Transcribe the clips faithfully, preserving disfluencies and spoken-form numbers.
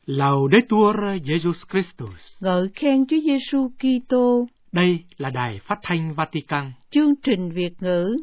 Laudetur Jesus Christus. Ngợi khen Chúa Giêsu Kitô. Đây là đài phát thanh Vatican. Chương trình Việt ngữ.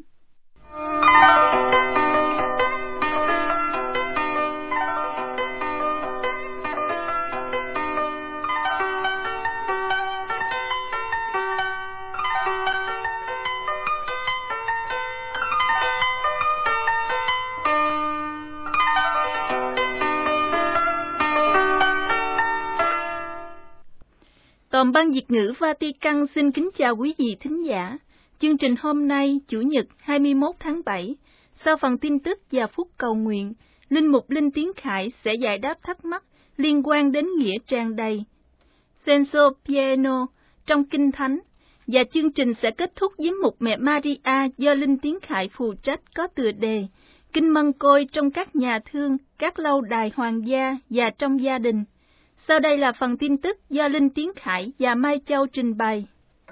Toàn ban Việt ngữ Vatican xin kính chào quý vị thính giả. Chương trình hôm nay, Chủ nhật hai mươi mốt tháng bảy, sau phần tin tức và phút cầu nguyện, Linh mục Linh Tiến Khải sẽ giải đáp thắc mắc liên quan đến nghĩa tràn đầy Senso Pieno trong Kinh Thánh, và chương trình sẽ kết thúc với mục Mẹ Maria do Linh Tiến Khải phụ trách có tựa đề Kinh Mân Côi trong các nhà thương, các lâu đài hoàng gia và trong gia đình. Sau đây là phần tin tức do Linh Tiến Khải và Mai Châu trình bày.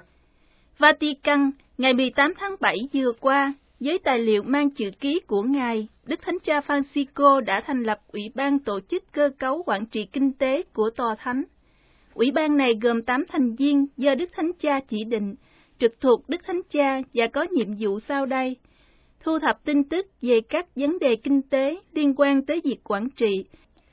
Vatican, ngày mười tám tháng bảy vừa qua, với tài liệu mang chữ ký của Ngài, Đức Thánh Cha Francisco đã thành lập Ủy ban tổ chức cơ cấu quản trị kinh tế của Tòa Thánh. Ủy ban này gồm tám thành viên do Đức Thánh Cha chỉ định, trực thuộc Đức Thánh Cha và có nhiệm vụ sau đây: thu thập tin tức về các vấn đề kinh tế liên quan tới việc quản trị,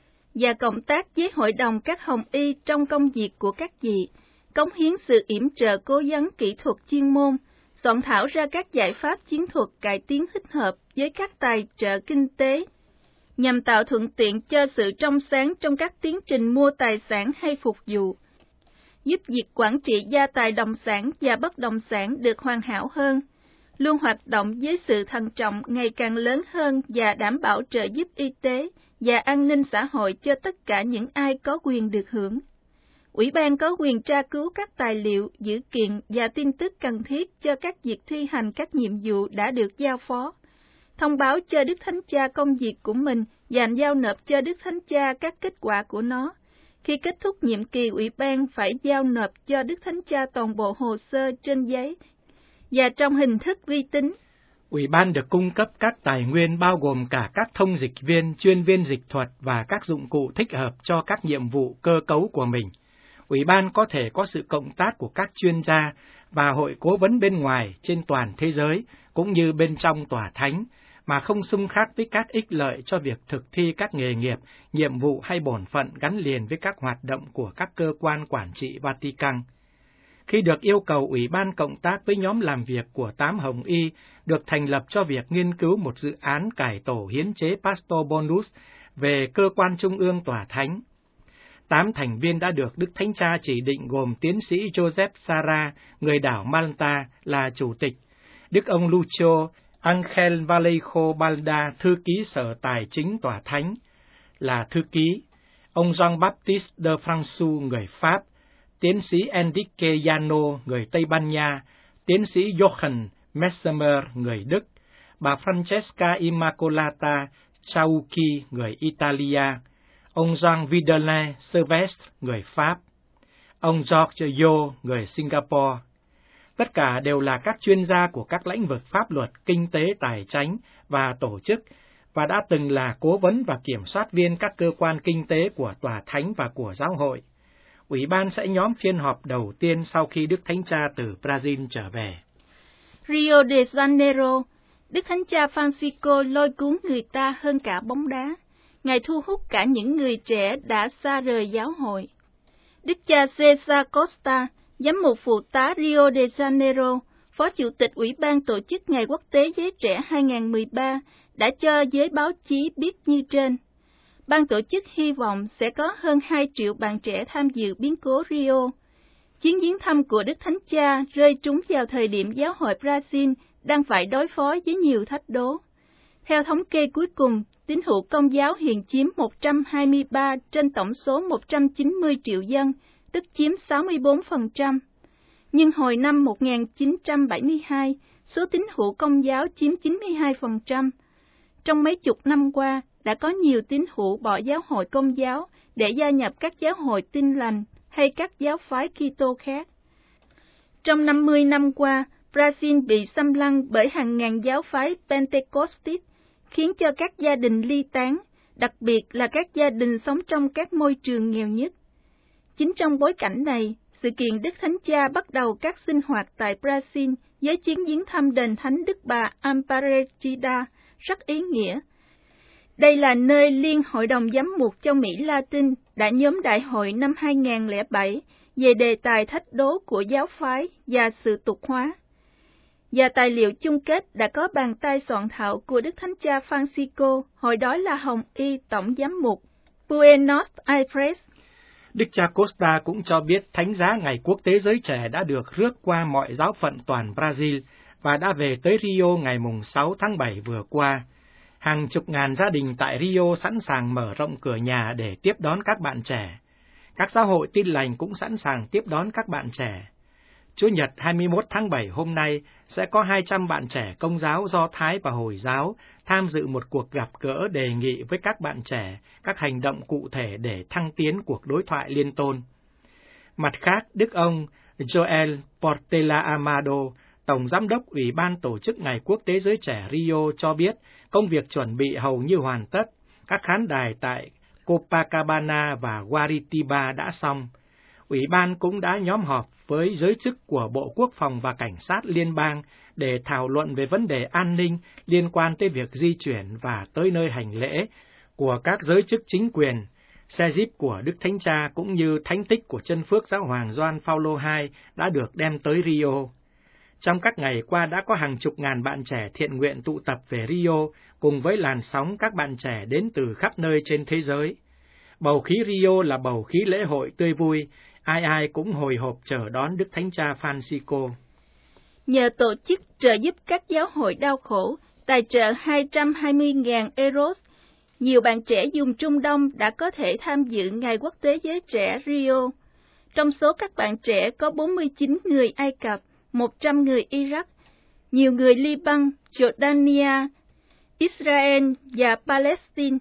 và cộng tác với hội đồng các hồng y trong công việc của các vị, cống hiến sự yểm trợ cố vấn kỹ thuật chuyên môn, soạn thảo ra các giải pháp chiến thuật cải tiến thích hợp với các tài trợ kinh tế, nhằm tạo thuận tiện cho sự trong sáng trong các tiến trình mua tài sản hay phục vụ, giúp việc quản trị gia tài đồng sản và bất động sản được hoàn hảo hơn, luôn hoạt động với sự thận trọng ngày càng lớn hơn và đảm bảo trợ giúp y tế và an ninh xã hội cho tất cả những ai có quyền được hưởng. Ủy ban có quyền tra cứu các tài liệu, dữ kiện và tin tức cần thiết cho các việc thi hành các nhiệm vụ đã được giao phó, thông báo cho Đức Thánh Cha công việc của mình và giao nộp cho Đức Thánh Cha các kết quả của nó. Khi kết thúc nhiệm kỳ, Ủy ban phải giao nộp cho Đức Thánh Cha toàn bộ hồ sơ trên giấy và trong hình thức vi tính. Ủy ban được cung cấp các tài nguyên bao gồm cả các thông dịch viên, chuyên viên dịch thuật và các dụng cụ thích hợp cho các nhiệm vụ cơ cấu của mình. Ủy ban có thể có sự cộng tác của các chuyên gia và hội cố vấn bên ngoài trên toàn thế giới, cũng như bên trong tòa thánh, mà không xung khắc với các ích lợi cho việc thực thi các nghề nghiệp, nhiệm vụ hay bổn phận gắn liền với các hoạt động của các cơ quan quản trị Vatican. Khi được yêu cầu, Ủy ban cộng tác với nhóm làm việc của tám Hồng Y được thành lập cho việc nghiên cứu một dự án cải tổ hiến chế Pastor Bonus về cơ quan trung ương tòa thánh. Tám thành viên đã được Đức Thánh Cha chỉ định gồm tiến sĩ Joseph Sara, người đảo Malta, là chủ tịch, Đức ông Lucio Angel Vallejo Balda, thư ký sở tài chính tòa thánh, là thư ký, ông Jean-Baptiste de François, người Pháp, tiến sĩ Enrique Llano, người Tây Ban Nha, tiến sĩ Johann Messemer, người Đức, bà Francesca Immacolata Chauchi, người Italia, ông Jean Videlain Silvestre, người Pháp, ông George Yo, người Singapore. Tất cả đều là các chuyên gia của các lĩnh vực pháp luật, kinh tế, tài chính và tổ chức, và đã từng là cố vấn và kiểm soát viên các cơ quan kinh tế của tòa thánh và của giáo hội. Ủy ban sẽ nhóm phiên họp đầu tiên sau khi Đức Thánh Cha từ Brazil trở về. Rio de Janeiro, Đức Thánh Cha Francisco lôi cuốn người ta hơn cả bóng đá. Ngài thu hút cả những người trẻ đã xa rời giáo hội. Đức cha Cesar Costa, giám mục phụ tá Rio de Janeiro, phó chủ tịch Ủy ban tổ chức Ngày Quốc tế Giới Trẻ hai không một ba, đã cho giới báo chí biết như trên. Ban tổ chức hy vọng sẽ có hơn hai triệu bạn trẻ tham dự biến cố Rio. Chuyến viếng thăm của Đức Thánh Cha rơi trúng vào thời điểm giáo hội Brazil đang phải đối phó với nhiều thách đố. Theo thống kê cuối cùng, tín hữu Công giáo hiện chiếm một trăm hai mươi ba trên tổng số một trăm chín mươi triệu dân, tức chiếm sáu mươi bốn phần trăm. Nhưng hồi năm một nghìn chín trăm bảy mươi hai, số tín hữu Công giáo chiếm chín mươi hai phần trăm. Trong mấy chục năm qua, đã có nhiều tín hữu bỏ giáo hội Công giáo để gia nhập các giáo hội Tin lành hay các giáo phái Kitô khác. Trong năm mươi năm qua, Brazil bị xâm lăng bởi hàng ngàn giáo phái Pentecostit, khiến cho các gia đình ly tán, đặc biệt là các gia đình sống trong các môi trường nghèo nhất. Chính trong bối cảnh này, sự kiện Đức Thánh Cha bắt đầu các sinh hoạt tại Brazil với chuyến viếng thăm đền Thánh Đức Bà Aparecida rất ý nghĩa. Đây là nơi Liên Hội đồng Giám mục châu Mỹ Latin đã nhóm đại hội năm hai nghìn không trăm lẻ bảy về đề tài thách đố của giáo phái và sự tục hóa. Và tài liệu chung kết đã có bàn tay soạn thảo của Đức Thánh Cha Francisco, hồi đó là Hồng Y Tổng Giám mục Buenos Aires. Đức cha Costa cũng cho biết thánh giá Ngày Quốc tế Giới Trẻ đã được rước qua mọi giáo phận toàn Brazil và đã về tới Rio ngày sáu tháng bảy vừa qua. Hàng chục ngàn gia đình tại Rio sẵn sàng mở rộng cửa nhà để tiếp đón các bạn trẻ. Các giáo hội Tin Lành cũng sẵn sàng tiếp đón các bạn trẻ. Chủ nhật hai mươi mốt tháng bảy hôm nay sẽ có hai trăm bạn trẻ Công giáo, Do Thái và Hồi giáo tham dự một cuộc gặp gỡ đề nghị với các bạn trẻ các hành động cụ thể để thăng tiến cuộc đối thoại liên tôn. Mặt khác, Đức ông Joel Portela Amado, Tổng Giám đốc Ủy ban Tổ chức Ngày Quốc tế Giới Trẻ Rio cho biết công việc chuẩn bị hầu như hoàn tất. Các khán đài tại Copacabana và Guaritiba đã xong. Ủy ban cũng đã nhóm họp với giới chức của Bộ Quốc phòng và Cảnh sát Liên bang để thảo luận về vấn đề an ninh liên quan tới việc di chuyển và tới nơi hành lễ của các giới chức chính quyền. Xe jeep của Đức Thánh Cha cũng như thánh tích của chân phước Giáo hoàng Gioan Phaolô đệ nhị đã được đem tới Rio. Trong các ngày qua đã có hàng chục ngàn bạn trẻ thiện nguyện tụ tập về Rio cùng với làn sóng các bạn trẻ đến từ khắp nơi trên thế giới. Bầu khí Rio là bầu khí lễ hội tươi vui, ai ai cũng hồi hộp chờ đón Đức Thánh Cha Francisco. Nhờ tổ chức trợ giúp các giáo hội đau khổ, tài trợ hai trăm hai mươi nghìn euro, nhiều bạn trẻ vùng Trung Đông đã có thể tham dự Ngày Quốc tế Giới Trẻ Rio. Trong số các bạn trẻ có bốn mươi chín người Ai Cập, một trăm người Iraq, nhiều người Liban, Jordania, Israel và Palestine.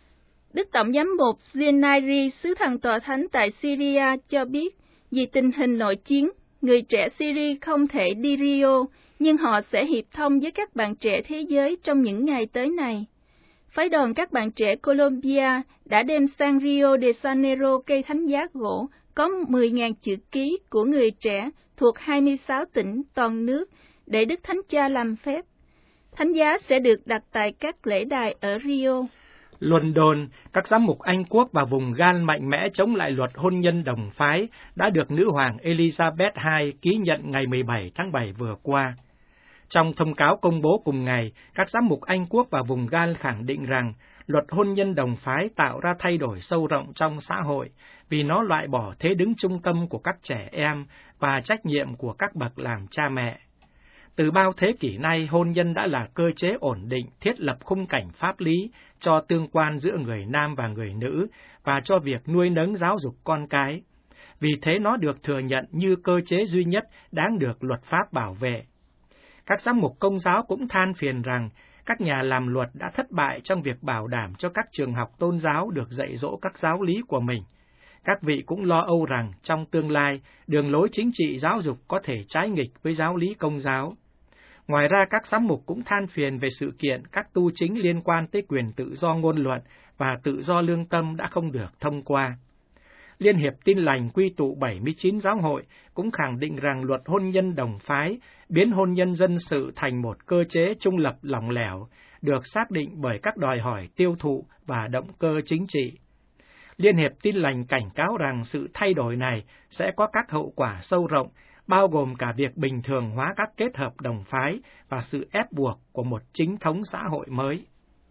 Đức Tổng Giám mục Zinairi, sứ thần tòa thánh tại Syria cho biết, vì tình hình nội chiến, người trẻ Syria không thể đi Rio, nhưng họ sẽ hiệp thông với các bạn trẻ thế giới trong những ngày tới này. Phái đoàn các bạn trẻ Colombia đã đem sang Rio de Janeiro cây thánh giá gỗ có mười nghìn chữ ký của người trẻ thuộc hai mươi sáu tỉnh toàn nước để Đức Thánh Cha làm phép. Thánh giá sẽ được đặt tại các lễ đài ở Rio. London, các giám mục Anh Quốc và vùng Gan mạnh mẽ chống lại luật hôn nhân đồng phái đã được nữ hoàng Elizabeth đệ nhị ký nhận ngày mười bảy tháng bảy vừa qua. Trong thông cáo công bố cùng ngày, các giám mục Anh Quốc và vùng Gan khẳng định rằng luật hôn nhân đồng phái tạo ra thay đổi sâu rộng trong xã hội vì nó loại bỏ thế đứng trung tâm của các trẻ em và trách nhiệm của các bậc làm cha mẹ. Từ bao thế kỷ nay, hôn nhân đã là cơ chế ổn định, thiết lập khung cảnh pháp lý cho tương quan giữa người nam và người nữ và cho việc nuôi nấng giáo dục con cái. Vì thế nó được thừa nhận như cơ chế duy nhất đáng được luật pháp bảo vệ. Các giám mục Công giáo cũng than phiền rằng các nhà làm luật đã thất bại trong việc bảo đảm cho các trường học tôn giáo được dạy dỗ các giáo lý của mình. Các vị cũng lo âu rằng trong tương lai, đường lối chính trị giáo dục có thể trái nghịch với giáo lý Công giáo. Ngoài ra, các giám mục cũng than phiền về sự kiện các tu chính liên quan tới quyền tự do ngôn luận và tự do lương tâm đã không được thông qua. Liên hiệp Tin Lành quy tụ bảy mươi chín giáo hội cũng khẳng định rằng luật hôn nhân đồng phái biến hôn nhân dân sự thành một cơ chế trung lập lỏng lẻo, được xác định bởi các đòi hỏi tiêu thụ và động cơ chính trị. Liên hiệp Tin Lành cảnh cáo rằng sự thay đổi này sẽ có các hậu quả sâu rộng, bao gồm cả việc bình thường hóa các kết hợp đồng phái và sự ép buộc của một chính thống xã hội mới.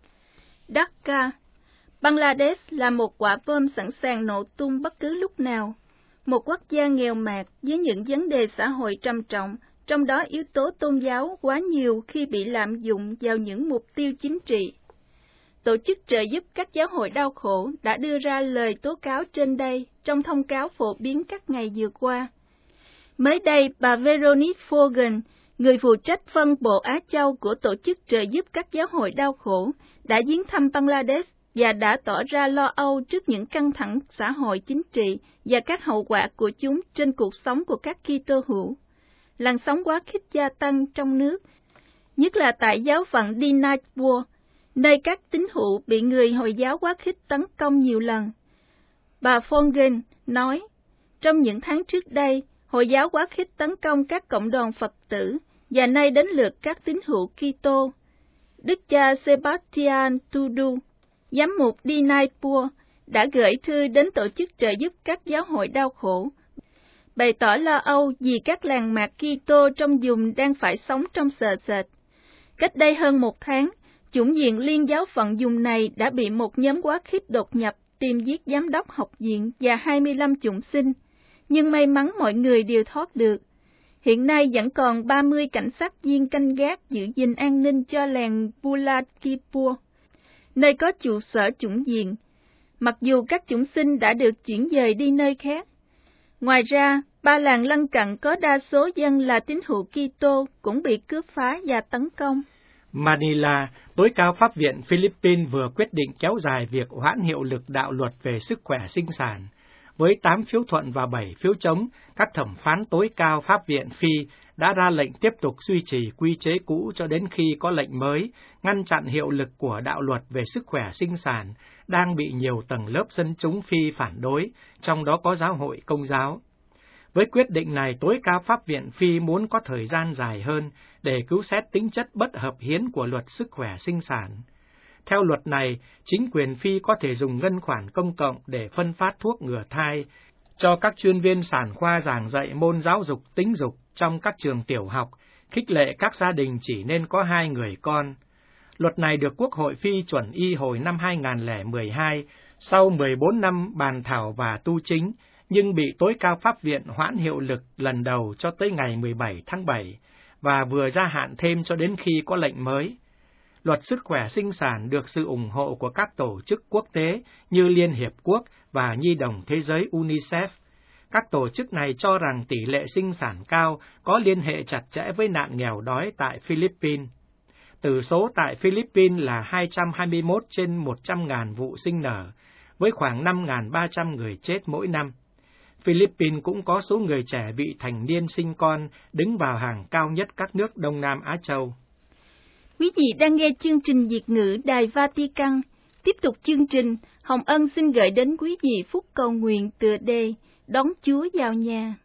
Dhaka, Bangladesh là một quả bom sẵn sàng nổ tung bất cứ lúc nào. Một quốc gia nghèo mạt với những vấn đề xã hội trầm trọng, trong đó yếu tố tôn giáo quá nhiều khi bị lạm dụng vào những mục tiêu chính trị. Tổ chức trợ giúp các giáo hội đau khổ đã đưa ra lời tố cáo trên đây trong thông cáo phổ biến các ngày vừa qua. Mới đây, bà Veronique Fogan, người phụ trách phân bộ Á Châu của Tổ chức trợ giúp các giáo hội đau khổ, đã viếng thăm Bangladesh và đã tỏ ra lo âu trước những căng thẳng xã hội chính trị và các hậu quả của chúng trên cuộc sống của các Kitô hữu. Làn sóng quá khích gia tăng trong nước, nhất là tại giáo phận Dinajpur, nơi các tín hữu bị người Hồi giáo quá khích tấn công nhiều lần. Bà Fongen nói, trong những tháng trước đây, Hồi giáo quá khích tấn công các cộng đoàn Phật tử, và nay đến lượt các tín hữu Kitô. Đức cha Sebastian Tudu, giám mục Dinaipur, đã gửi thư đến tổ chức trợ giúp các giáo hội đau khổ, bày tỏ lo âu vì các làng mạc Kitô trong vùng đang phải sống trong sợ sệt. Cách đây hơn một tháng, chủng viện Liên giáo phận vùng này đã bị một nhóm quá khích đột nhập tìm giết giám đốc học viện và hai mươi lăm chủng sinh, nhưng may mắn mọi người đều thoát được. Hiện nay vẫn còn ba mươi cảnh sát viên canh gác giữ gìn an ninh cho làng Buladkipur, nơi có trụ sở chủng viện, mặc dù các chủng sinh đã được chuyển dời đi nơi khác. Ngoài ra, ba làng lân cận có đa số dân là tín hữu Kitô cũng bị cướp phá và tấn công. Manila, tối cao pháp viện Philippines vừa quyết định kéo dài việc hoãn hiệu lực đạo luật về sức khỏe sinh sản. Với tám phiếu thuận và bảy phiếu chống, các thẩm phán tối cao pháp viện Phi đã ra lệnh tiếp tục duy trì quy chế cũ cho đến khi có lệnh mới, ngăn chặn hiệu lực của đạo luật về sức khỏe sinh sản, đang bị nhiều tầng lớp dân chúng Phi phản đối, trong đó có giáo hội Công giáo. Với quyết định này, tối cao pháp viện Phi muốn có thời gian dài hơn để cứu xét tính chất bất hợp hiến của luật sức khỏe sinh sản. Theo luật này, chính quyền Phi có thể dùng ngân khoản công cộng để phân phát thuốc ngừa thai cho các chuyên viên sản khoa giảng dạy môn giáo dục tính dục trong các trường tiểu học, khích lệ các gia đình chỉ nên có hai người con. Luật này được Quốc hội Phi chuẩn y hồi năm hai nghìn không trăm mười hai, sau mười bốn năm bàn thảo và tu chính, nhưng bị tối cao pháp viện hoãn hiệu lực lần đầu cho tới ngày mười bảy tháng bảy, và vừa gia hạn thêm cho đến khi có lệnh mới. Luật sức khỏe sinh sản được sự ủng hộ của các tổ chức quốc tế như Liên Hiệp Quốc và Nhi đồng Thế giới UNICEF. Các tổ chức này cho rằng tỷ lệ sinh sản cao có liên hệ chặt chẽ với nạn nghèo đói tại Philippines. Tử số tại Philippines là hai trăm hai mươi mốt trên một trăm nghìn vụ sinh nở, với khoảng năm nghìn ba trăm người chết mỗi năm. Philippines cũng có số người trẻ vị thành niên sinh con đứng vào hàng cao nhất các nước Đông Nam Á Châu. Quý vị đang nghe chương trình Việt ngữ Đài Vatican. Tiếp tục chương trình, Hồng Ân xin gửi đến quý vị phút cầu nguyện tựa đề Đón Chúa vào nhà.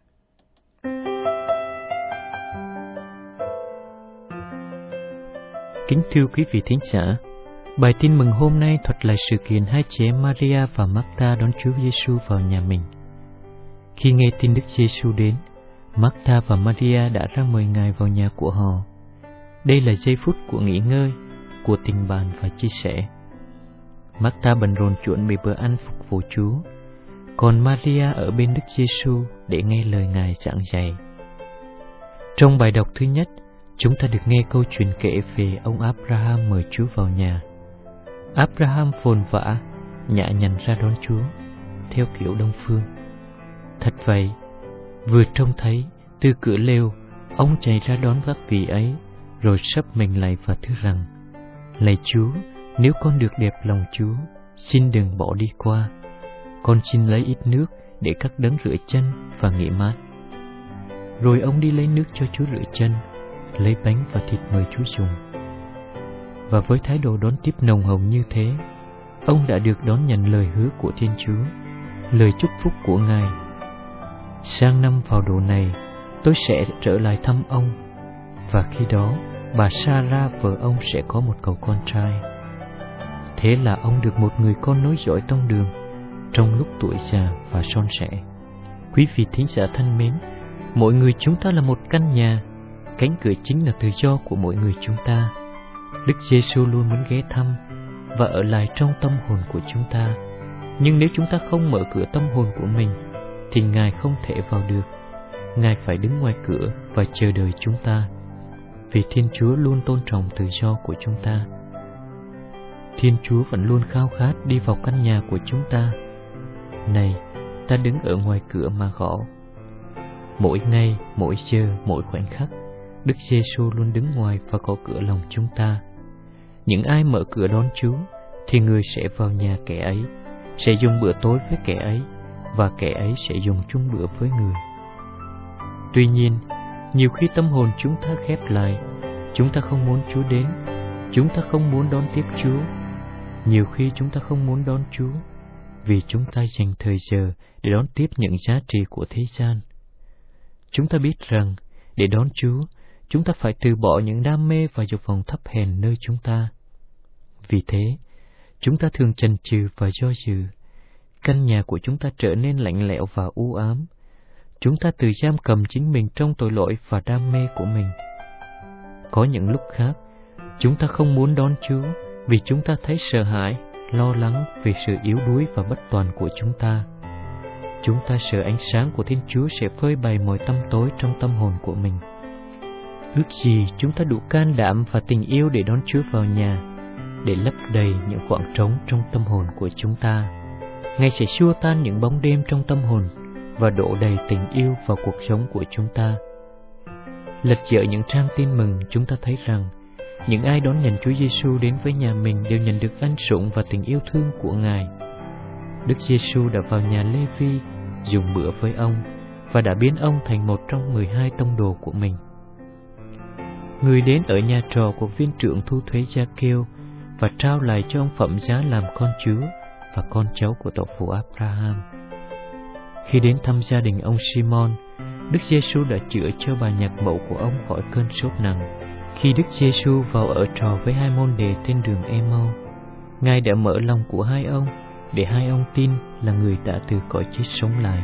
Kính thưa quý vị thính giả, bài tin mừng hôm nay thuật lại sự kiện hai chị em Maria và Martha đón Chúa Giêsu vào nhà mình. Khi nghe tin Đức Giêsu đến, Martha và Maria đã ra mời Ngài vào nhà của họ. Đây là giây phút của nghỉ ngơi, của tình bạn và chia sẻ. Martha bận rộn chuẩn bị bữa ăn phục vụ Chúa, còn Maria ở bên Đức Giêsu để nghe lời Ngài giảng dạy. Trong bài đọc thứ nhất, chúng ta được nghe câu chuyện kể về ông Abraham mời Chúa vào nhà. Abraham vồn vã, nhã nhặn ra đón Chúa, theo kiểu Đông phương. Thật vậy, vừa trông thấy, từ cửa lều, ông chạy ra đón các vị ấy, rồi sấp mình lạy và thưa rằng: Lạy Chúa, nếu con được đẹp lòng Chúa, xin đừng bỏ đi qua. Con xin lấy ít nước để các đấng rửa chân và nghỉ mát. Rồi ông đi lấy nước cho Chúa rửa chân, lấy bánh và thịt mời Chúa dùng. Và với thái độ đón tiếp nồng hồng như thế, ông đã được đón nhận lời hứa của Thiên Chúa, lời chúc phúc của Ngài. Sang năm vào độ này, tôi sẽ trở lại thăm ông, và khi đó bà Sarah vợ ông sẽ có một cậu con trai. Thế là ông được một người con nối dõi tông đường trong lúc tuổi già và son trẻ. Quý vị thính giả thân mến, mỗi người chúng ta là một căn nhà, cánh cửa chính là tự do của mỗi người chúng ta. Đức Giêsu luôn muốn ghé thăm và ở lại trong tâm hồn của chúng ta. Nhưng nếu chúng ta không mở cửa tâm hồn của mình, thì Ngài không thể vào được. Ngài phải đứng ngoài cửa và chờ đợi chúng ta, vì Thiên Chúa luôn tôn trọng tự do của chúng ta. Thiên Chúa vẫn luôn khao khát đi vào căn nhà của chúng ta. Này, ta đứng ở ngoài cửa mà gõ. Mỗi ngày, mỗi giờ, mỗi khoảnh khắc, Đức Giêsu luôn đứng ngoài và gõ cửa lòng chúng ta. Những ai mở cửa đón Chúa, thì người sẽ vào nhà kẻ ấy, sẽ dùng bữa tối với kẻ ấy, và kẻ ấy sẽ dùng chung bữa với người. Tuy nhiên, nhiều khi tâm hồn chúng ta khép lại, chúng ta không muốn Chúa đến, chúng ta không muốn đón tiếp Chúa. Nhiều khi chúng ta không muốn đón Chúa vì chúng ta dành thời giờ để đón tiếp những giá trị của thế gian. Chúng ta biết rằng để đón Chúa, chúng ta phải từ bỏ những đam mê và dục vọng thấp hèn nơi chúng ta. Vì thế, chúng ta thường chần chừ và do dự. Căn nhà của chúng ta trở nên lạnh lẽo và u ám. Chúng ta tự giam cầm chính mình trong tội lỗi và đam mê của mình. Có những lúc khác, chúng ta không muốn đón Chúa vì chúng ta thấy sợ hãi, lo lắng vì sự yếu đuối và bất toàn của chúng ta. Chúng ta sợ ánh sáng của Thiên Chúa sẽ phơi bày mọi tăm tối trong tâm hồn của mình. Ước gì chúng ta đủ can đảm và tình yêu để đón Chúa vào nhà, để lấp đầy những khoảng trống trong tâm hồn của chúng ta. Ngài sẽ xua tan những bóng đêm trong tâm hồn và đổ đầy tình yêu vào cuộc sống của chúng ta. Lật dở những trang tin mừng, chúng ta thấy rằng những ai đón nhận Chúa Giêsu đến với nhà mình đều nhận được ân sủng và tình yêu thương của Ngài. Đức Giêsu đã vào nhà Lê-vi, dùng bữa với ông và đã biến ông thành một trong mười hai tông đồ của mình. Người đến ở nhà trọ của viên trưởng thu thuế Gia-kêu và trao lại cho ông phẩm giá làm con Chúa và con cháu của tổ phụ Abraham. Khi đến thăm gia đình ông Simon, Đức Giêsu đã chữa cho bà nhạc mẫu của ông khỏi cơn sốt nặng. Khi Đức Giêsu vào ở trò với hai môn đệ trên đường Ê-mau, Ngài đã mở lòng của hai ông để hai ông tin là người đã từ cõi chết sống lại.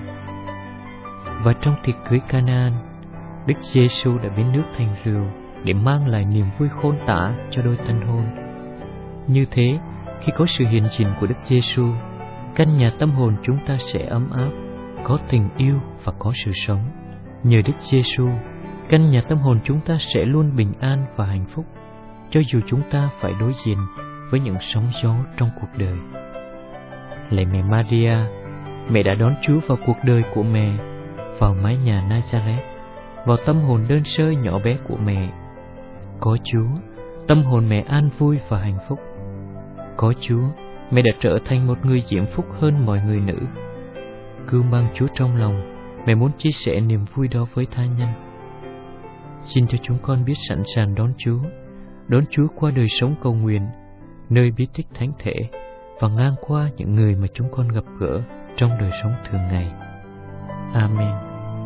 Và trong tiệc cưới Ca-na-an, Đức Giêsu đã biến nước thành rượu để mang lại niềm vui khôn tả cho đôi tân hôn. Như thế, khi có sự hiện diện của Đức Giêsu, căn nhà tâm hồn chúng ta sẽ ấm áp, có tình yêu và có sự sống. Nhờ Đức Giêsu, căn nhà tâm hồn chúng ta sẽ luôn bình an và hạnh phúc, cho dù chúng ta phải đối diện với những sóng gió trong cuộc đời. Lạy mẹ Maria, mẹ đã đón Chúa vào cuộc đời của mẹ, vào mái nhà Nazareth, vào tâm hồn đơn sơ nhỏ bé của mẹ. Có Chúa, tâm hồn mẹ an vui và hạnh phúc. Có Chúa, mẹ đã trở thành một người diễm phúc hơn mọi người nữ. Cứ mang Chúa trong lòng, mẹ muốn chia sẻ niềm vui đó với tha nhân. Xin cho chúng con biết sẵn sàng đón Chúa, đón Chúa qua đời sống cầu nguyện, nơi bí tích thánh thể, và ngang qua những người mà chúng con gặp gỡ trong đời sống thường ngày. Amen.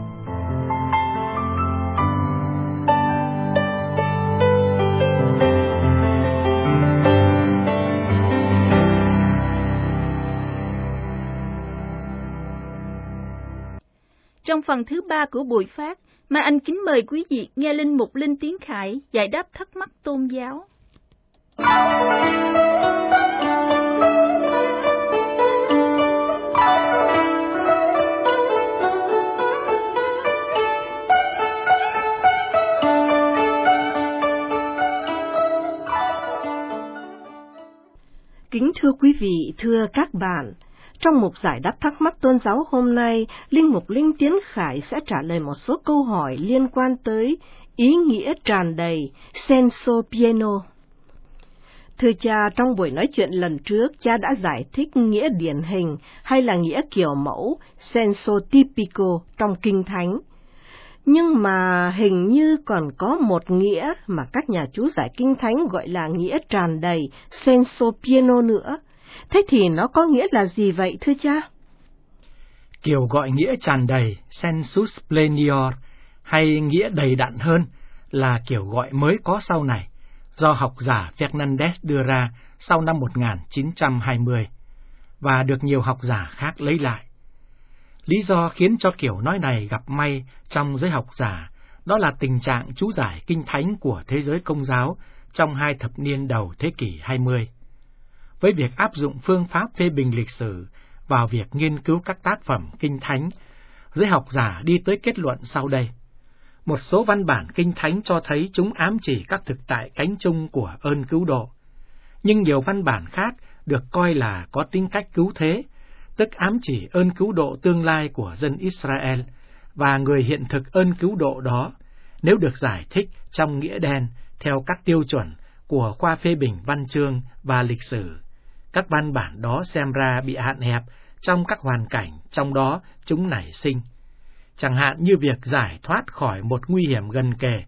Trong phần thứ ba của buổi phát, mà anh kính mời quý vị nghe linh mục Linh Tiến Khải giải đáp thắc mắc tôn giáo. Kính thưa quý vị, thưa các bạn, trong mục giải đáp thắc mắc tôn giáo hôm nay, Linh mục Linh Tiến Khải sẽ trả lời một số câu hỏi liên quan tới ý nghĩa tràn đầy senso pieno. Thưa cha, trong buổi nói chuyện lần trước, cha đã giải thích nghĩa điển hình hay là nghĩa kiểu mẫu senso tipico trong Kinh Thánh. Nhưng mà hình như còn có một nghĩa mà các nhà chú giải Kinh Thánh gọi là nghĩa tràn đầy senso pieno nữa. Thế thì nó có nghĩa là gì vậy thưa cha? Kiểu gọi nghĩa tràn đầy sensus plenior hay nghĩa đầy đặn hơn là kiểu gọi mới có sau này, do học giả Fernandez đưa ra sau năm một nghìn chín trăm hai mươi, và được nhiều học giả khác lấy lại. Lý do khiến cho kiểu nói này gặp may trong giới học giả, đó là tình trạng chú giải Kinh Thánh của thế giới Công giáo trong hai thập niên đầu thế kỷ hai mươi. Với việc áp dụng phương pháp phê bình lịch sử vào việc nghiên cứu các tác phẩm Kinh Thánh, giới học giả đi tới kết luận sau đây. Một số văn bản Kinh Thánh cho thấy chúng ám chỉ các thực tại cánh chung của ơn cứu độ, nhưng nhiều văn bản khác được coi là có tính cách cứu thế, tức ám chỉ ơn cứu độ tương lai của dân Israel và người hiện thực ơn cứu độ đó, nếu được giải thích trong nghĩa đen theo các tiêu chuẩn của khoa phê bình văn chương và lịch sử. Các văn bản đó xem ra bị hạn hẹp trong các hoàn cảnh trong đó chúng nảy sinh. Chẳng hạn như việc giải thoát khỏi một nguy hiểm gần kề,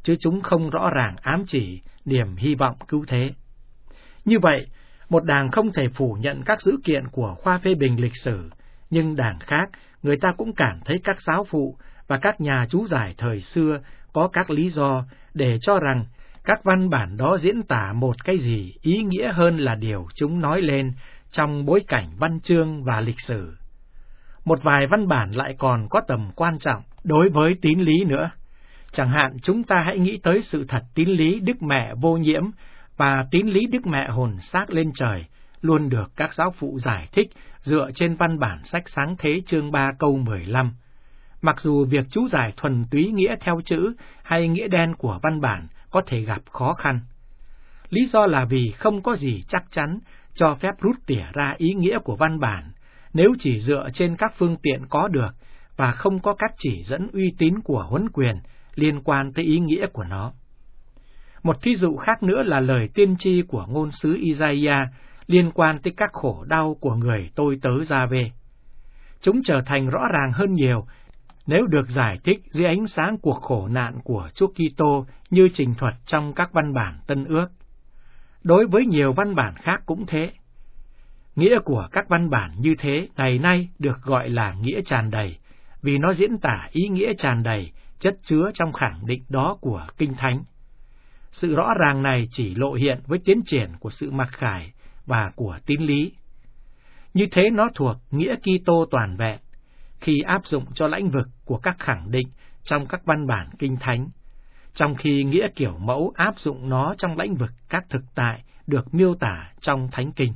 chứ chúng không rõ ràng ám chỉ niềm hy vọng cứu thế. Như vậy, một đảng không thể phủ nhận các dữ kiện của khoa phê bình lịch sử, nhưng đảng khác, người ta cũng cảm thấy các giáo phụ và các nhà chú giải thời xưa có các lý do để cho rằng các văn bản đó diễn tả một cái gì ý nghĩa hơn là điều chúng nói lên trong bối cảnh văn chương và lịch sử. Một vài văn bản lại còn có tầm quan trọng đối với tín lý nữa. Chẳng hạn chúng ta hãy nghĩ tới sự thật tín lý Đức Mẹ vô nhiễm và tín lý Đức Mẹ hồn xác lên trời, luôn được các giáo phụ giải thích dựa trên văn bản sách Sáng Thế chương ba câu mười lăm. Mặc dù việc chú giải thuần túy nghĩa theo chữ hay nghĩa đen của văn bản có thể gặp khó khăn. Lý do là vì không có gì chắc chắn cho phép rút tỉa ra ý nghĩa của văn bản nếu chỉ dựa trên các phương tiện có được và không có các chỉ dẫn uy tín của huấn quyền liên quan tới ý nghĩa của nó. Một thí dụ khác nữa là lời tiên tri của ngôn sứ Isaiah liên quan tới các khổ đau của người tôi tớ Gia-vê. Chúng trở thành rõ ràng hơn nhiều nếu được giải thích dưới ánh sáng cuộc khổ nạn của Chúa Kitô như trình thuật trong các văn bản Tân Ước. Đối với nhiều văn bản khác cũng thế. Nghĩa của các văn bản như thế ngày nay được gọi là nghĩa tràn đầy, vì nó diễn tả ý nghĩa tràn đầy, chất chứa trong khẳng định đó của Kinh Thánh. Sự rõ ràng này chỉ lộ hiện với tiến triển của sự mặc khải và của tín lý. Như thế nó thuộc nghĩa Kitô toàn vẹn, khi áp dụng cho lãnh vực của các khẳng định trong các văn bản Kinh Thánh, trong khi nghĩa kiểu mẫu áp dụng nó trong lãnh vực các thực tại được miêu tả trong Thánh Kinh.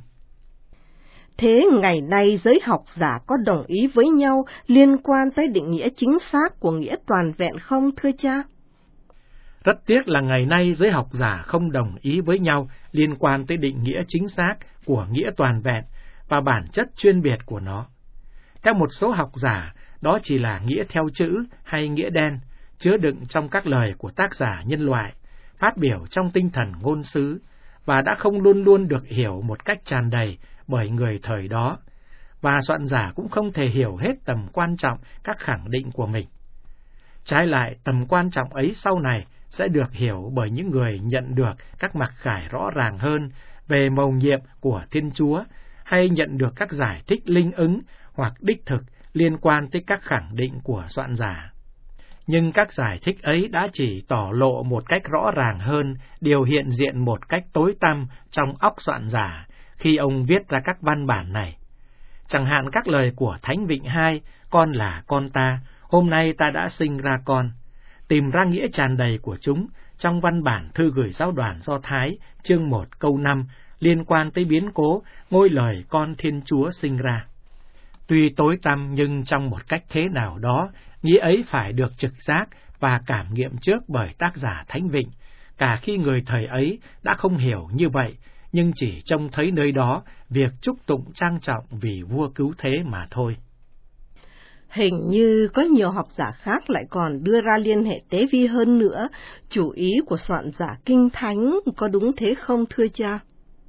Thế ngày nay giới học giả có đồng ý với nhau liên quan tới định nghĩa chính xác của nghĩa toàn vẹn không, thưa cha? Rất tiếc là ngày nay giới học giả không đồng ý với nhau liên quan tới định nghĩa chính xác của nghĩa toàn vẹn và bản chất chuyên biệt của nó. Theo một số học giả, đó chỉ là nghĩa theo chữ hay nghĩa đen, chứa đựng trong các lời của tác giả nhân loại, phát biểu trong tinh thần ngôn sứ, và đã không luôn luôn được hiểu một cách tràn đầy bởi người thời đó, và soạn giả cũng không thể hiểu hết tầm quan trọng các khẳng định của mình. Trái lại, tầm quan trọng ấy sau này sẽ được hiểu bởi những người nhận được các mặc khải rõ ràng hơn về mầu nhiệm của Thiên Chúa, hay nhận được các giải thích linh ứng hoặc đích thực liên quan tới các khẳng định của soạn giả. Nhưng các giải thích ấy đã chỉ tỏ lộ một cách rõ ràng hơn điều hiện diện một cách tối tăm trong óc soạn giả khi ông viết ra các văn bản này. Chẳng hạn các lời của Thánh Vịnh hai, con là con ta, hôm nay ta đã sinh ra con, tìm ra nghĩa tràn đầy của chúng trong văn bản thư gửi giáo đoàn Do Thái, chương một câu năm, liên quan tới biến cố ngôi lời con Thiên Chúa sinh ra. Tuy tối tăm nhưng trong một cách thế nào đó, nghĩa ấy phải được trực giác và cảm nghiệm trước bởi tác giả Thánh Vịnh, cả khi người thời ấy đã không hiểu như vậy, nhưng chỉ trông thấy nơi đó việc chúc tụng trang trọng vì vua cứu thế mà thôi. Hình như có nhiều học giả khác lại còn đưa ra liên hệ tế vi hơn nữa, chủ ý của soạn giả Kinh Thánh, có đúng thế không, thưa cha?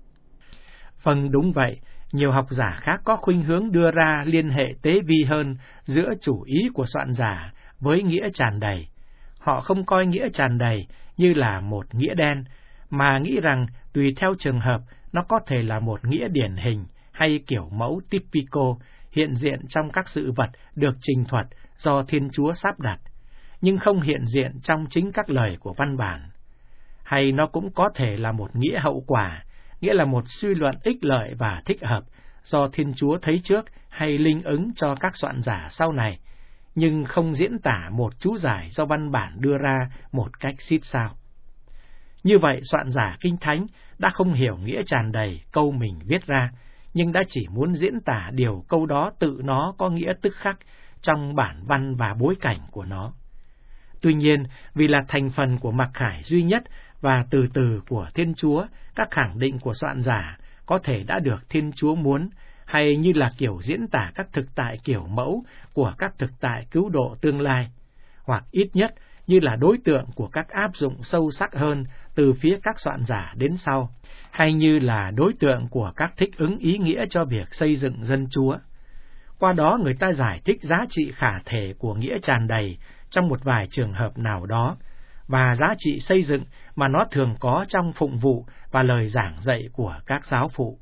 Vâng, đúng vậy. Nhiều học giả khác có khuynh hướng đưa ra liên hệ tế vi hơn giữa chủ ý của soạn giả với nghĩa tràn đầy. Họ không coi nghĩa tràn đầy như là một nghĩa đen, mà nghĩ rằng tùy theo trường hợp nó có thể là một nghĩa điển hình hay kiểu mẫu typical hiện diện trong các sự vật được trình thuật do Thiên Chúa sắp đặt, nhưng không hiện diện trong chính các lời của văn bản. Hay nó cũng có thể là một nghĩa hậu quả, nghĩa là một suy luận ích lợi và thích hợp do Thiên Chúa thấy trước hay linh ứng cho các soạn giả sau này, nhưng không diễn tả một chú giải do văn bản đưa ra một cách xít sao. Như vậy, soạn giả Kinh Thánh đã không hiểu nghĩa tràn đầy câu mình viết ra, nhưng đã chỉ muốn diễn tả điều câu đó tự nó có nghĩa tức khắc trong bản văn và bối cảnh của nó. Tuy nhiên, vì là thành phần của mặc khải duy nhất và từ từ của Thiên Chúa, các khẳng định của soạn giả có thể đã được Thiên Chúa muốn, hay như là kiểu diễn tả các thực tại kiểu mẫu của các thực tại cứu độ tương lai, hoặc ít nhất như là đối tượng của các áp dụng sâu sắc hơn từ phía các soạn giả đến sau, hay như là đối tượng của các thích ứng ý nghĩa cho việc xây dựng dân Chúa. Qua đó người ta giải thích giá trị khả thể của nghĩa tràn đầy trong một vài trường hợp nào đó, và giá trị xây dựng mà nó thường có trong phụng vụ và lời giảng dạy của các giáo phụ.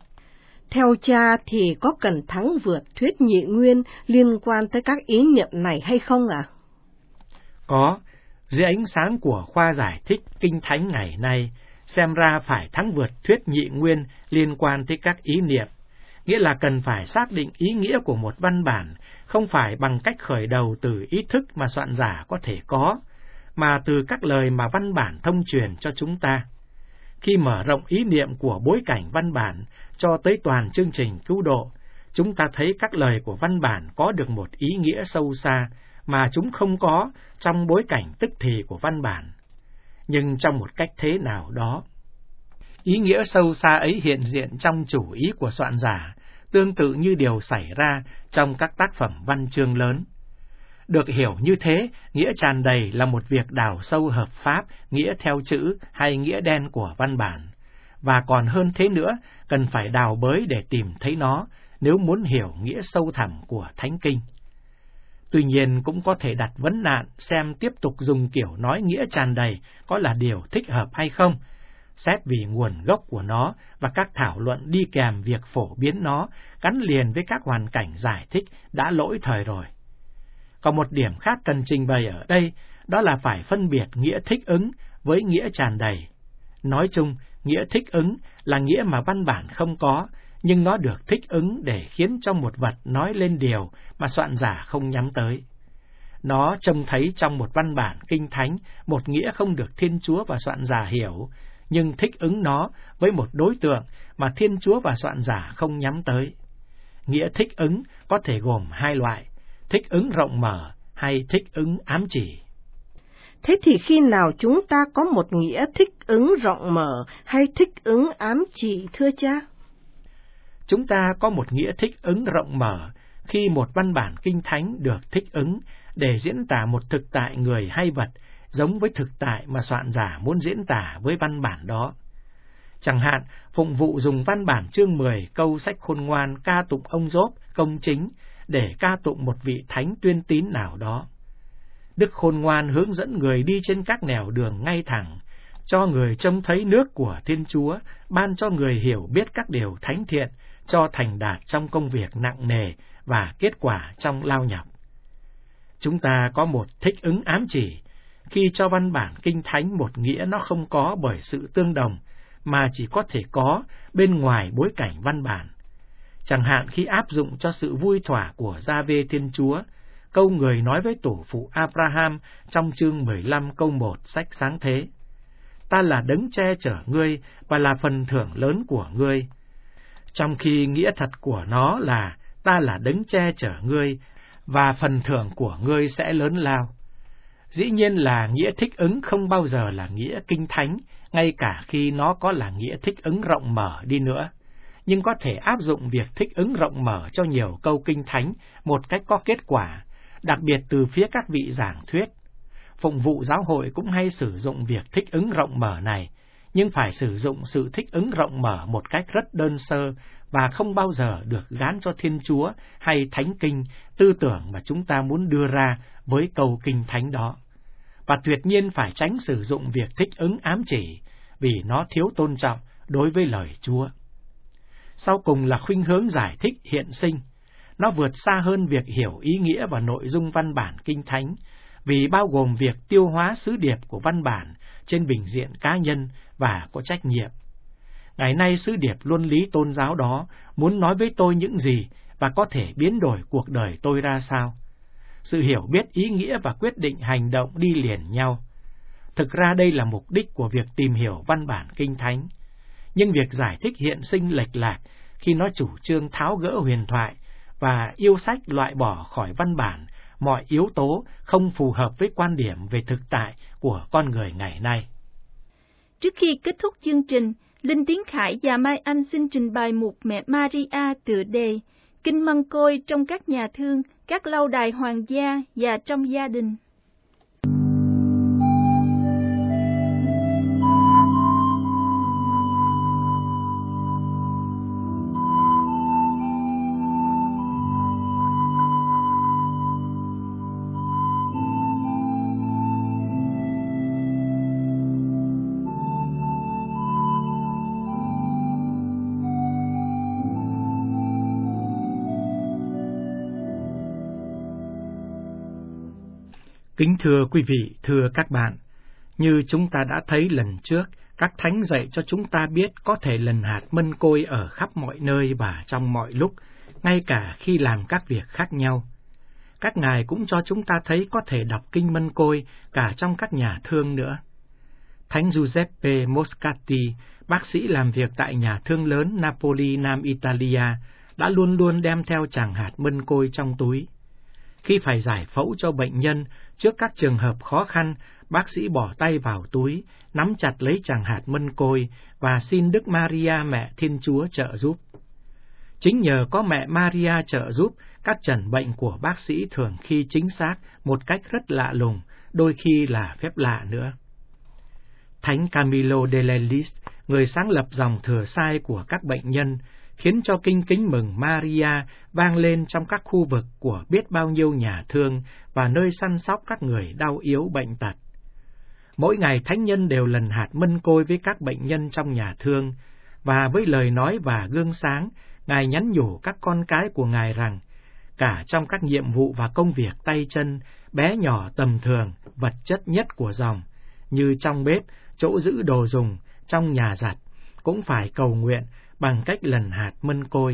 Theo cha thì có cần thắng vượt thuyết nhị nguyên liên quan tới các ý niệm này hay không ạ? À? Có, dưới ánh sáng của khoa giải thích Kinh Thánh ngày nay, xem ra phải thắng vượt thuyết nhị nguyên liên quan tới các ý niệm, nghĩa là cần phải xác định ý nghĩa của một văn bản, không phải bằng cách khởi đầu từ ý thức mà soạn giả có thể có, mà từ các lời mà văn bản thông truyền cho chúng ta. Khi mở rộng ý niệm của bối cảnh văn bản cho tới toàn chương trình cứu độ, chúng ta thấy các lời của văn bản có được một ý nghĩa sâu xa mà chúng không có trong bối cảnh tức thì của văn bản. Nhưng trong một cách thế nào đó, ý nghĩa sâu xa ấy hiện diện trong chủ ý của soạn giả, tương tự như điều xảy ra trong các tác phẩm văn chương lớn. Được hiểu như thế, nghĩa tràn đầy là một việc đào sâu hợp pháp, nghĩa theo chữ hay nghĩa đen của văn bản. Và còn hơn thế nữa, cần phải đào bới để tìm thấy nó, nếu muốn hiểu nghĩa sâu thẳm của Thánh Kinh. Tuy nhiên cũng có thể đặt vấn nạn xem tiếp tục dùng kiểu nói nghĩa tràn đầy có là điều thích hợp hay không, xét vì nguồn gốc của nó và các thảo luận đi kèm việc phổ biến nó gắn liền với các hoàn cảnh giải thích đã lỗi thời rồi. Còn một điểm khác cần trình bày ở đây, đó là phải phân biệt nghĩa thích ứng với nghĩa tràn đầy. Nói chung, nghĩa thích ứng là nghĩa mà văn bản không có, nhưng nó được thích ứng để khiến cho một vật nói lên điều mà soạn giả không nhắm tới. Nó trông thấy trong một văn bản kinh thánh một nghĩa không được Thiên Chúa và soạn giả hiểu, nhưng thích ứng nó với một đối tượng mà Thiên Chúa và soạn giả không nhắm tới. Nghĩa thích ứng có thể gồm hai loại, thích ứng rộng mở hay thích ứng ám chỉ. Thế thì khi nào chúng ta có một nghĩa thích ứng rộng mở hay thích ứng ám chỉ, thưa cha? Chúng ta có một nghĩa thích ứng rộng mở khi một văn bản kinh thánh được thích ứng để diễn tả một thực tại người hay vật, giống với thực tại mà soạn giả muốn diễn tả với văn bản đó. Chẳng hạn, phụng vụ dùng văn bản chương mười câu sách khôn ngoan ca tụng ông Gióp công chính để ca tụng một vị thánh tuyên tín nào đó. Đức khôn ngoan hướng dẫn người đi trên các nẻo đường ngay thẳng, cho người trông thấy nước của Thiên Chúa, ban cho người hiểu biết các điều thánh thiện, cho thành đạt trong công việc nặng nề và kết quả trong lao nhọc. Chúng ta có một thích ứng ám chỉ khi cho văn bản kinh thánh một nghĩa nó không có bởi sự tương đồng, mà chỉ có thể có bên ngoài bối cảnh văn bản. Chẳng hạn khi áp dụng cho sự vui thỏa của Gia-vê Thiên Chúa, câu người nói với tổ phụ Abraham trong chương mười lăm câu một sách Sáng Thế: Ta là đấng che chở ngươi và là phần thưởng lớn của ngươi. Trong khi nghĩa thật của nó là ta là đấng che chở ngươi và phần thưởng của ngươi sẽ lớn lao. Dĩ nhiên là nghĩa thích ứng không bao giờ là nghĩa kinh thánh, ngay cả khi nó có là nghĩa thích ứng rộng mở đi nữa. Nhưng có thể áp dụng việc thích ứng rộng mở cho nhiều câu kinh thánh một cách có kết quả, đặc biệt từ phía các vị giảng thuyết. Phụng vụ giáo hội cũng hay sử dụng việc thích ứng rộng mở này, nhưng phải sử dụng sự thích ứng rộng mở một cách rất đơn sơ và không bao giờ được gán cho Thiên Chúa hay Thánh Kinh tư tưởng mà chúng ta muốn đưa ra với câu kinh thánh đó. Và tuyệt nhiên phải tránh sử dụng việc thích ứng ám chỉ, vì nó thiếu tôn trọng đối với lời Chúa. Sau cùng là khuynh hướng giải thích hiện sinh. Nó vượt xa hơn việc hiểu ý nghĩa và nội dung văn bản kinh thánh, vì bao gồm việc tiêu hóa sứ điệp của văn bản trên bình diện cá nhân và có trách nhiệm. Ngày nay sứ điệp luân lý tôn giáo đó muốn nói với tôi những gì và có thể biến đổi cuộc đời tôi ra sao. Sự hiểu biết ý nghĩa và quyết định hành động đi liền nhau. Thực ra đây là mục đích của việc tìm hiểu văn bản kinh thánh. Nhưng việc giải thích hiện sinh lệch lạc khi nó chủ trương tháo gỡ huyền thoại và yêu sách loại bỏ khỏi văn bản mọi yếu tố không phù hợp với quan điểm về thực tại của con người ngày nay. Trước khi kết thúc chương trình, Linh Tiến Khải và Mai Anh xin trình bày mục Mẹ Maria tựa đề Kinh Măng Côi trong các nhà thương, các lâu đài hoàng gia và trong gia đình. Kính thưa quý vị, thưa các bạn, như chúng ta đã thấy lần trước, các thánh dạy cho chúng ta biết có thể lần hạt mân côi ở khắp mọi nơi và trong mọi lúc, ngay cả khi làm các việc khác nhau. Các ngài cũng cho chúng ta thấy có thể đọc kinh mân côi cả trong các nhà thương nữa. Thánh Giuseppe Moscati, bác sĩ làm việc tại nhà thương lớn Napoli, Nam Italia, đã luôn luôn đem theo tràng hạt mân côi trong túi. Khi phải giải phẫu cho bệnh nhân, trước các trường hợp khó khăn, bác sĩ bỏ tay vào túi, nắm chặt lấy tràng hạt mân côi và xin Đức Maria Mẹ Thiên Chúa trợ giúp. Chính nhờ có mẹ Maria trợ giúp, các chẩn bệnh của bác sĩ thường khi chính xác một cách rất lạ lùng, đôi khi là phép lạ nữa. Thánh Camillo de Lelis, người sáng lập dòng thừa sai của các bệnh nhân, khiến cho kinh kính mừng Maria vang lên trong các khu vực của biết bao nhiêu nhà thương và nơi săn sóc các người đau yếu bệnh tật. Mỗi ngày thánh nhân đều lần hạt mân côi với các bệnh nhân trong nhà thương, và với lời nói và gương sáng, Ngài nhắn nhủ các con cái của Ngài rằng, cả trong các nhiệm vụ và công việc tay chân, bé nhỏ tầm thường, vật chất nhất của dòng, như trong bếp, chỗ giữ đồ dùng, trong nhà giặt, cũng phải cầu nguyện bằng cách lần hạt mân côi.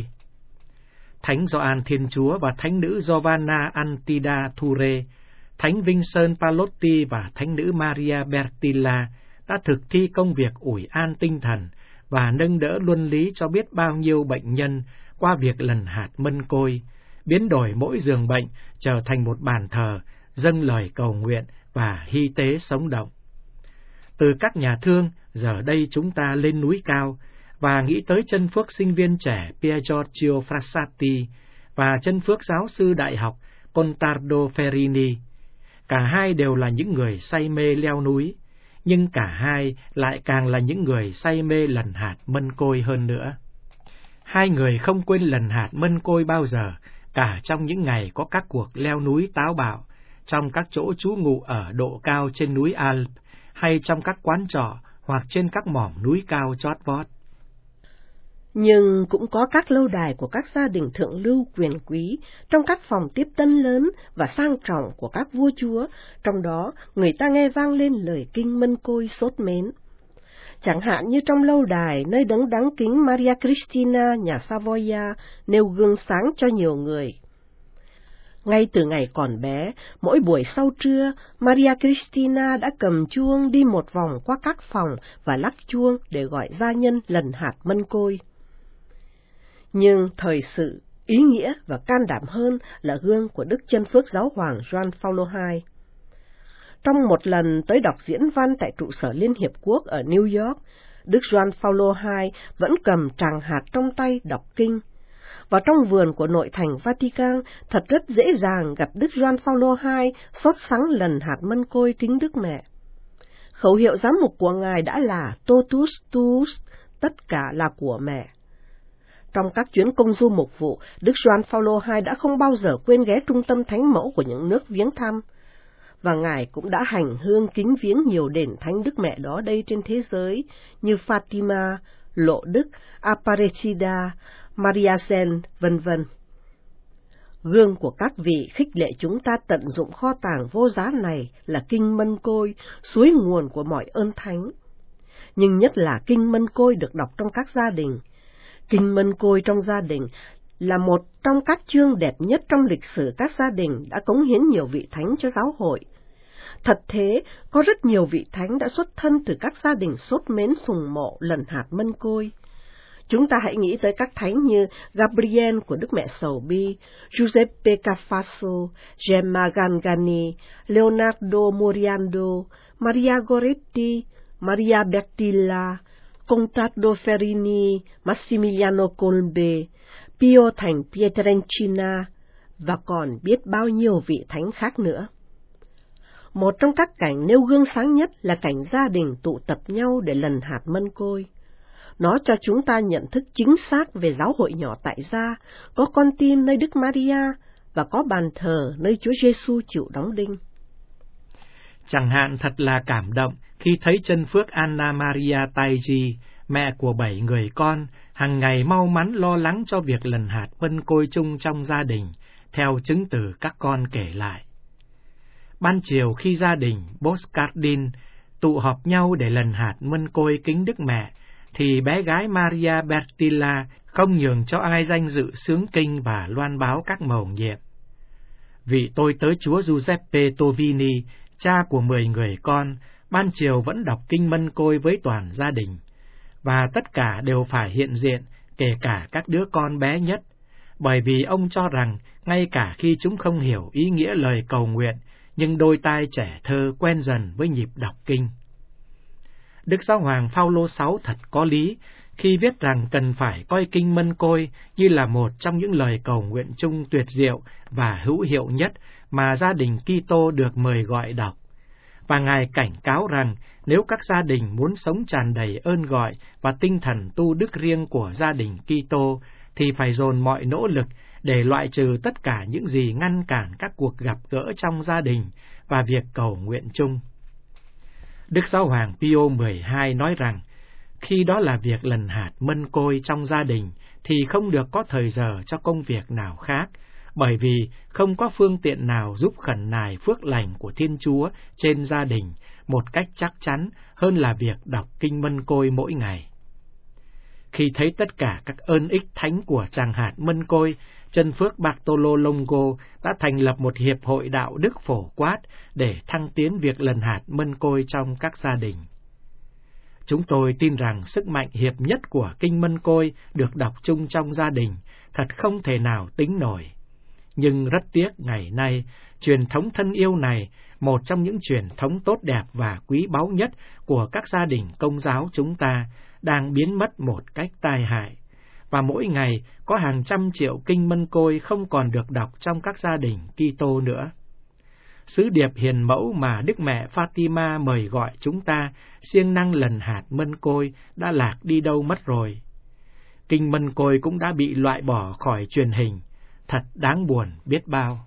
Thánh Gioan Thiên Chúa và Thánh nữ Giovanna Antida Ture, Thánh Vincent Palotti và Thánh nữ Maria Bertilla đã thực thi công việc ủi an tinh thần và nâng đỡ luân lý cho biết bao nhiêu bệnh nhân qua việc lần hạt mân côi, biến đổi mỗi giường bệnh trở thành một bàn thờ, dâng lời cầu nguyện và hy tế sống động. Từ các nhà thương, giờ đây chúng ta lên núi cao và nghĩ tới chân phước sinh viên trẻ Pier Giorgio Frassati và chân phước giáo sư đại học Contardo Ferrini. Cả hai đều là những người say mê leo núi, nhưng cả hai lại càng là những người say mê lần hạt mân côi hơn nữa. Hai người không quên lần hạt mân côi bao giờ, cả trong những ngày có các cuộc leo núi táo bạo, trong các chỗ trú ngụ ở độ cao trên núi Alp, hay trong các quán trọ hoặc trên các mỏm núi cao chót vót. Nhưng cũng có các lâu đài của các gia đình thượng lưu quyền quý, trong các phòng tiếp tân lớn và sang trọng của các vua chúa, trong đó người ta nghe vang lên lời kinh mân côi sốt mến. Chẳng hạn như trong lâu đài nơi đấng đáng kính Maria Cristina nhà Savoia nêu gương sáng cho nhiều người. Ngay từ ngày còn bé, mỗi buổi sau trưa, Maria Cristina đã cầm chuông đi một vòng qua các phòng và lắc chuông để gọi gia nhân lần hạt mân côi. Nhưng thời sự, ý nghĩa và can đảm hơn là gương của Đức Chân Phước Giáo Hoàng Gioan Phaolô đệ nhị. Trong một lần tới đọc diễn văn tại trụ sở Liên Hiệp Quốc ở New York, Đức Gioan Phaolô đệ nhị vẫn cầm tràng hạt trong tay đọc kinh. Và trong vườn của nội thành Vatican, thật rất dễ dàng gặp Đức Gioan Phaolô đệ nhị sốt sắng lần hạt mân côi kính Đức Mẹ. Khẩu hiệu giám mục của Ngài đã là Totus Tuus, tất cả là của mẹ. Trong các chuyến công du mục vụ, Đức Gioan Phaolô đệ nhị đã không bao giờ quên ghé trung tâm thánh mẫu của những nước viếng thăm, và Ngài cũng đã hành hương kính viếng nhiều đền thánh Đức Mẹ đó đây trên thế giới, như Fatima, Lộ Đức, Aparecida, Maria Zen, vân vân. Gương của các vị khích lệ chúng ta tận dụng kho tàng vô giá này là kinh mân côi, suối nguồn của mọi ơn thánh. Nhưng nhất là kinh mân côi được đọc trong các gia đình. Kinh mân côi trong gia đình là một trong các chương đẹp nhất trong lịch sử các gia đình đã cống hiến nhiều vị thánh cho giáo hội. Thật thế, có rất nhiều vị thánh đã xuất thân từ các gia đình sốt mến sùng mộ lần hạt mân côi. Chúng ta hãy nghĩ tới các thánh như Gabriel của Đức Mẹ Sầu Bi, Giuseppe Cafasso, Gemma Gangani, Leonardo Moriando, Maria Goretti, Maria Bertilla, Contardo Ferrini, Massimiliano Colbe, Pio thành Pietrelcina, và còn biết bao nhiêu vị thánh khác nữa. Một trong các cảnh nêu gương sáng nhất là cảnh gia đình tụ tập nhau để lần hạt mân côi. Nó cho chúng ta nhận thức chính xác về giáo hội nhỏ tại gia, có con tim nơi Đức Maria và có bàn thờ nơi Chúa Giêsu chịu đóng đinh. Chẳng hạn thật là cảm động khi thấy chân phước Anna Maria Taigi, mẹ của bảy người con, hàng ngày mau mắn lo lắng cho việc lần hạt mân côi chung trong gia đình, theo chứng từ các con kể lại. Ban chiều khi gia đình Boscardin tụ họp nhau để lần hạt mân côi kính Đức Mẹ, thì bé gái Maria Bertilla không nhường cho ai danh dự sướng kinh và loan báo các mầu nhiệm. Vị tôi tớ Chúa Giuseppe Tovini, cha của mười người con, ban chiều vẫn đọc kinh mân côi với toàn gia đình, và tất cả đều phải hiện diện, kể cả các đứa con bé nhất, bởi vì ông cho rằng ngay cả khi chúng không hiểu ý nghĩa lời cầu nguyện, nhưng đôi tai trẻ thơ quen dần với nhịp đọc kinh. Đức Giáo hoàng Phaolô đệ sáu thật có lý khi viết rằng cần phải coi kinh mân côi như là một trong những lời cầu nguyện chung tuyệt diệu và hữu hiệu nhất mà gia đình Kitô được mời gọi đọc. Và Ngài cảnh cáo rằng nếu các gia đình muốn sống tràn đầy ơn gọi và tinh thần tu đức riêng của gia đình Kitô, thì phải dồn mọi nỗ lực để loại trừ tất cả những gì ngăn cản các cuộc gặp gỡ trong gia đình và việc cầu nguyện chung. Đức Giáo hoàng Pio mười hai nói rằng, khi đó là việc lần hạt mân côi trong gia đình, thì không được có thời giờ cho công việc nào khác, bởi vì không có phương tiện nào giúp khẩn nài phước lành của Thiên Chúa trên gia đình một cách chắc chắn hơn là việc đọc kinh mân côi mỗi ngày. Khi thấy tất cả các ơn ích thánh của tràng hạt mân côi, Chân Phước Bartolo Longo đã thành lập một hiệp hội đạo đức phổ quát để thăng tiến việc lần hạt mân côi trong các gia đình. Chúng tôi tin rằng sức mạnh hiệp nhất của kinh mân côi được đọc chung trong gia đình thật không thể nào tính nổi. Nhưng rất tiếc ngày nay, truyền thống thân yêu này, một trong những truyền thống tốt đẹp và quý báu nhất của các gia đình Công giáo chúng ta, đang biến mất một cách tai hại. Và mỗi ngày có hàng trăm triệu kinh mân côi không còn được đọc trong các gia đình Kitô nữa. Sứ điệp hiền mẫu mà Đức Mẹ Fatima mời gọi chúng ta siêng năng lần hạt mân côi đã lạc đi đâu mất rồi. Kinh mân côi cũng đã bị loại bỏ khỏi truyền hình, thật đáng buồn biết bao.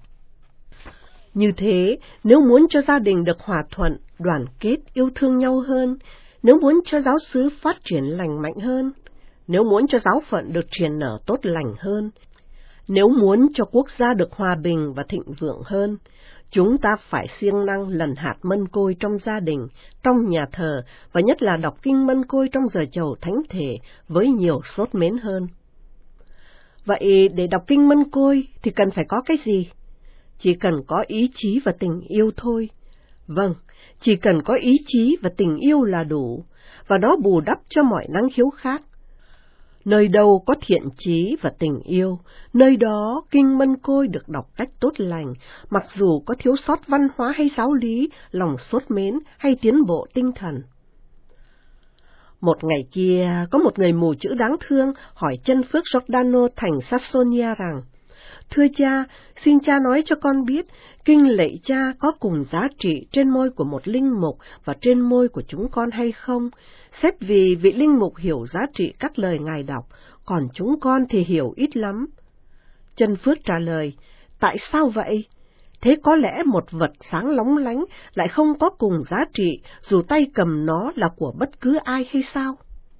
Như thế, nếu muốn cho gia đình được hòa thuận, đoàn kết, yêu thương nhau hơn, nếu muốn cho giáo xứ phát triển lành mạnh hơn, nếu muốn cho giáo phận được truyền nở tốt lành hơn, nếu muốn cho quốc gia được hòa bình và thịnh vượng hơn, chúng ta phải siêng năng lần hạt mân côi trong gia đình, trong nhà thờ, và nhất là đọc kinh mân côi trong giờ chầu thánh thể với nhiều sốt mến hơn. Vậy để đọc kinh mân côi thì cần phải có cái gì? Chỉ cần có ý chí và tình yêu thôi. Vâng, chỉ cần có ý chí và tình yêu là đủ, và nó bù đắp cho mọi năng khiếu khác. Nơi đâu có thiện chí và tình yêu, nơi đó kinh mân côi được đọc cách tốt lành, mặc dù có thiếu sót văn hóa hay giáo lý, lòng sốt mến hay tiến bộ tinh thần. Một ngày kia, có một người mù chữ đáng thương hỏi Chân Phước Giordano thành Sassonia rằng, thưa cha, xin cha nói cho con biết, kinh lạy cha có cùng giá trị trên môi của một linh mục và trên môi của chúng con hay không? Xét vì vị linh mục hiểu giá trị các lời ngài đọc, còn chúng con thì hiểu ít lắm. Chân Phước trả lời, tại sao vậy? Thế có lẽ một vật sáng lóng lánh lại không có cùng giá trị, dù tay cầm nó là của bất cứ ai hay sao?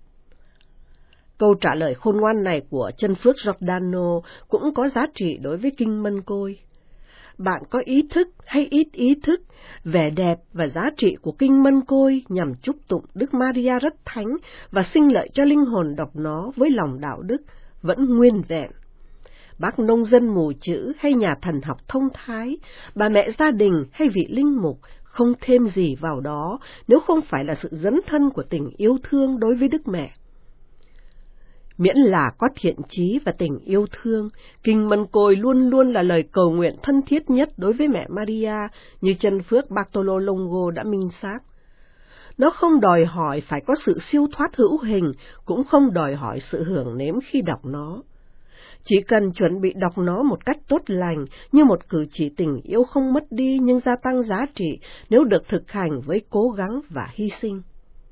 Câu trả lời khôn ngoan này của Chân Phước Giordano cũng có giá trị đối với kinh mân côi. Bạn có ý thức hay ít ý thức, vẻ đẹp và giá trị của kinh mân côi nhằm chúc tụng Đức Maria rất thánh và sinh lợi cho linh hồn đọc nó với lòng đạo đức vẫn nguyên vẹn. Bác nông dân mù chữ hay nhà thần học thông thái, bà mẹ gia đình hay vị linh mục không thêm gì vào đó nếu không phải là sự dấn thân của tình yêu thương đối với Đức Mẹ. Miễn là có thiện chí và tình yêu thương, kinh mân côi luôn luôn là lời cầu nguyện thân thiết nhất đối với mẹ Maria, như Chân Phước Bartolo Longo đã minh xác. Nó không đòi hỏi phải có sự siêu thoát hữu hình, cũng không đòi hỏi sự hưởng nếm khi đọc nó. Chỉ cần chuẩn bị đọc nó một cách tốt lành, như một cử chỉ tình yêu không mất đi nhưng gia tăng giá trị nếu được thực hành với cố gắng và hy sinh.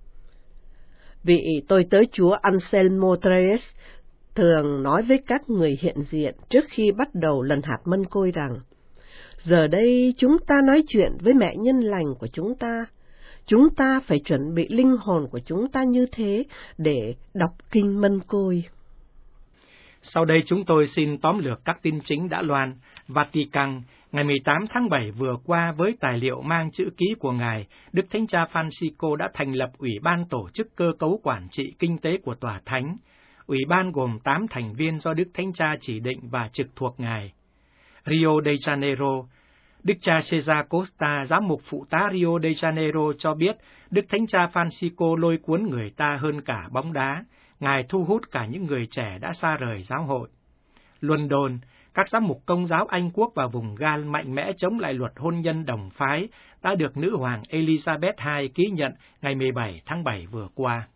Vị tôi tớ Chúa Anselmo Tres thường nói với các người hiện diện trước khi bắt đầu lần hạt mân côi rằng, giờ đây chúng ta nói chuyện với mẹ nhân lành của chúng ta. Chúng ta phải chuẩn bị linh hồn của chúng ta như thế để đọc kinh mân côi. Sau đây chúng tôi xin tóm lược các tin chính đã loan. Vatican, ngày mười tám tháng bảy vừa qua, với tài liệu mang chữ ký của Ngài, Đức Thánh Cha Francisco đã thành lập Ủy ban tổ chức cơ cấu quản trị kinh tế của Tòa Thánh. Ủy ban gồm tám thành viên do Đức Thánh Cha chỉ định và trực thuộc Ngài. Rio de Janeiro, Đức cha Cesar Costa, giám mục phụ tá Rio de Janeiro cho biết, Đức Thánh Cha Francisco lôi cuốn người ta hơn cả bóng đá. Ngài thu hút cả những người trẻ đã xa rời giáo hội. London, các giám mục Công giáo Anh Quốc và vùng Gal mạnh mẽ chống lại luật hôn nhân đồng phái đã được nữ hoàng Elizabeth đệ nhị ký nhận ngày mười bảy tháng bảy vừa qua.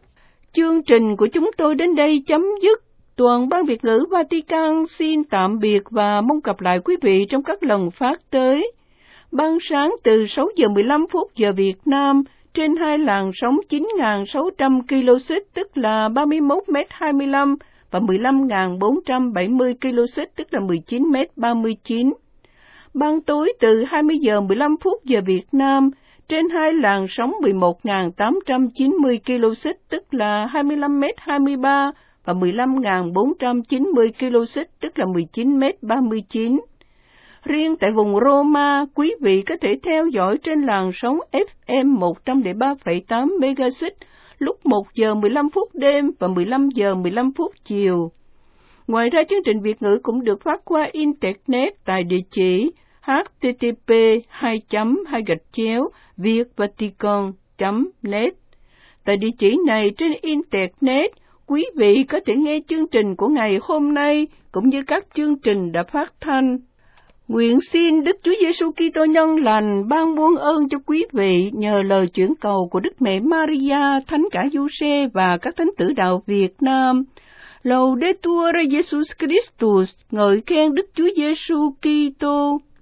Chương trình của chúng tôi đến đây chấm dứt. Toàn ban Việt ngữ Vatican xin tạm biệt và mong gặp lại quý vị trong các lần phát tới. Ban sáng từ sáu giờ mười lăm phút giờ Việt Nam trên hai làn sóng chín nghìn sáu trăm ki lô xích tức là ba mươi mốt mét hai mươi lăm và mười lăm nghìn bốn trăm bảy mươi ki lô xích tức là mười chín mét ba mươi chín. Ban tối từ hai mươi giờ mười lăm phút giờ Việt Nam trên hai làn sóng mười một nghìn tám trăm chín mươi ki lô xích tức là hai mươi lăm mét hai mươi ba và mười lăm nghìn bốn trăm chín mươi ki lô xích tức là mười chín mét ba mươi chín. Riêng tại vùng Roma, quý vị có thể theo dõi trên làn sóng ép em một trăm lẻ ba phẩy tám MHz lúc một giờ mười lăm phút đêm và mười lăm giờ mười lăm phút chiều. Ngoài ra, chương trình Việt ngữ cũng được phát qua Internet tại địa chỉ h t t p hai chấm hai gạch chéo vietvatican chấm net. Tại địa chỉ này trên Internet, quý vị có thể nghe chương trình của ngày hôm nay cũng như các chương trình đã phát thanh. Nguyện xin Đức Chúa Giêsu Kitô nhân lành ban muôn ơn cho quý vị nhờ lời chuyển cầu của Đức Mẹ Maria, Thánh cả Giuse và các thánh tử đạo Việt Nam. Laudetur Jesus Christus, ngợi khen Đức Chúa Giêsu Kitô.